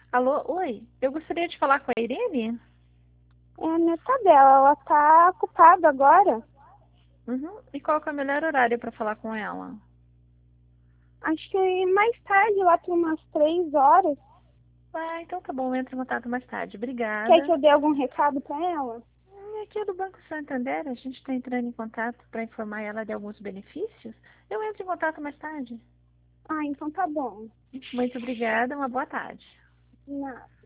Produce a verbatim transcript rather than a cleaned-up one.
Alô, oi. Eu gostaria de falar com a Irene. É a neta dela, ela tá ocupada agora. Uhum. E qual que é o melhor horário para falar com ela? Acho que mais tarde, lá por umas três horas. Ah, então tá bom, entre em contato mais tarde. Quer que Obrigada. eu dê algum recado pra ela? Hum, Aqui é do Banco Santander, a gente está entrando em contato para informar ela de alguns benefícios. Eu entro em contato mais tarde. Ah, então tá bom. Muito obrigada, uma boa tarde. Nada.